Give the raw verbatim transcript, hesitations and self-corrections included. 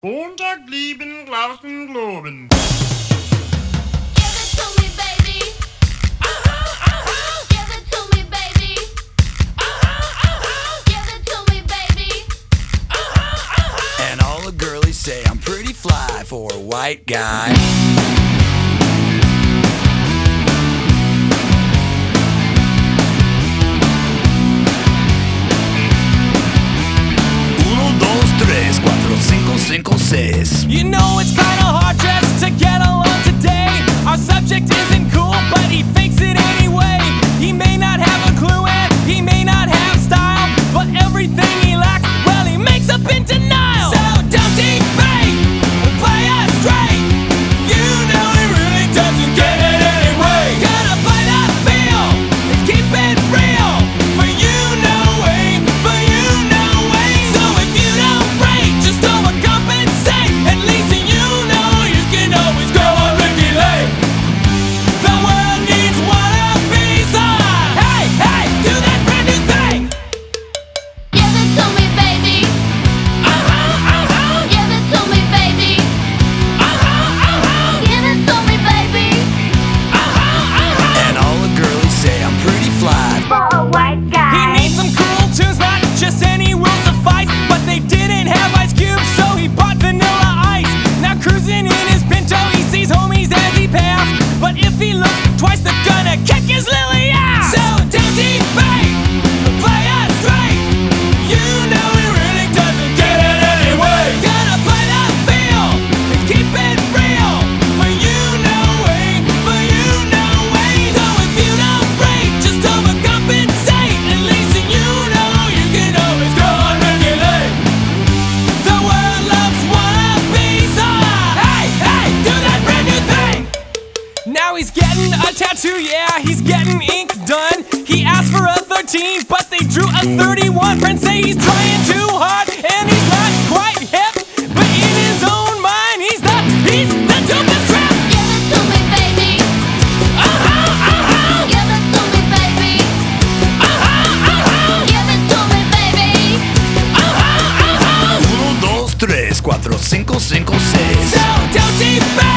Montag lieben, glauben, globen. Give it to me, baby. Uh-huh, uh-huh. Give it to me, baby. Uh-huh, uh-huh. Give it to me, baby. Uh-huh, uh-huh. And all the girlies say I'm pretty fly for a white guy. Uno, dos, tres, cuatro, cinco, cinco, seis. You know it's kinda hard just to get along today. Our subject isn't cool, but he fakes it anyway. He may not have a clue and he may not have style, but everything he lacks, well, he makes up in denial. So don't debate, play us straight. You know he really doesn't get it anyway. Gotta play that feel and keep it real. For you, no way, for you, no way. So if you don't break, just overcompensate. At least you know you can always go on Ricky Lake. The world needs one of these on. Hey, hey, do that brand new thing. Give it to me, baby. Uh-huh, uh-huh, Give it to me, baby. uh-huh, uh-huh, Give it to me, baby. uh-huh, uh-huh. And all the girlies say I'm pretty fly. For a white He guy. needs some cool tunes, not just any will suffice. But they didn't have Ice Cube, so he bought Vanilla Ice. Now cruising in his Pinto, he sees homies as he pass. But if he looks twice, they're gonna kick his lily ass. So don't debate, play us straight. You know he really doesn't get it anyway. Gotta play that feel and keep it real. For you, no way, for you, no way. So if you don't break, just overcompensate. At least you know you can always go on Ricky Lake. The world loves wannabes on. Hey, hey, do that brand new thing. Now he's getting a tattoo, yeah, he's getting ink done. He asked for a thirteen, but they drew a thirty-one. Friends say he's trying too hard, and he's not quite hip. But in his own mind, he's the, he's the dopest trap. Give it to me, baby. Uh-huh, uh-huh, Give it to me, baby. uh-huh, uh-huh, Give it to me, baby. uh-huh, uh-huh. Uno, dos, tres, cuatro, cinco, cinco, seis. So don't debate.